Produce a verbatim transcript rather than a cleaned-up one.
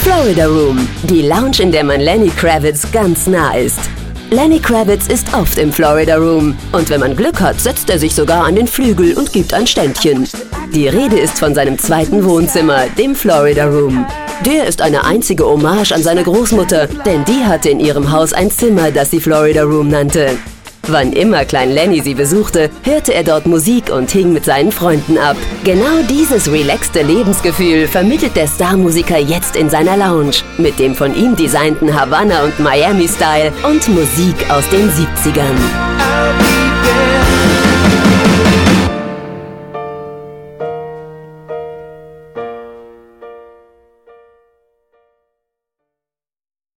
Florida Room, die Lounge, in der man Lenny Kravitz ganz nah ist. Lenny Kravitz ist oft im Florida Room und wenn man Glück hat, setzt er sich sogar an den Flügel und gibt ein Ständchen. Die Rede ist von seinem zweiten Wohnzimmer, dem Florida Room. Der ist eine einzige Hommage an seine Großmutter, denn die hatte in ihrem Haus ein Zimmer, das sie Florida Room nannte. Wann immer Klein Lenny sie besuchte, hörte er dort Musik und hing mit seinen Freunden ab. Genau dieses relaxte Lebensgefühl vermittelt der Starmusiker jetzt in seiner Lounge mit dem von ihm designten Havanna- und Miami-Style und Musik aus den siebzigern.